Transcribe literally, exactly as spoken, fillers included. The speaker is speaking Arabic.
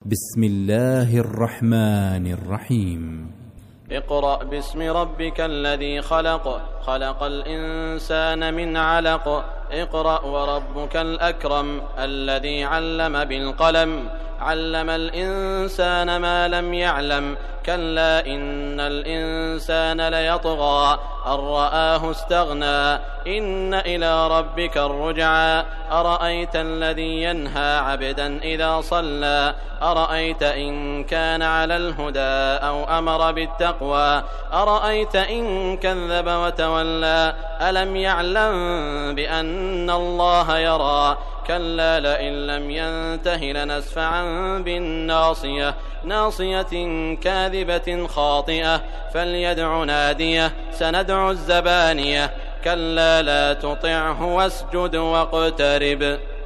بسم الله الرحمن الرحيم. اقرأ باسم ربك الذي خلق خلق الإنسان من علق اقرأ وربك الأكرم الذي علم بالقلم علم الإنسان ما لم يعلم كلا إن الإنسان ليطغى أن رآه استغنى إن إلى ربك الرجعى أرأيت الذي ينهى عبدا إذا صلى أرأيت إن كان على الهدى أو أمر بالتقوى أرأيت إن كذب وتولى ألم يعلم بأن الله يرى كلا لئن لم ينته لنسفعا بالناصية ناصية كاذبة خاطئة فليدع ناديه سندع الزبانية كلا لا تطعه واسجد واقترب.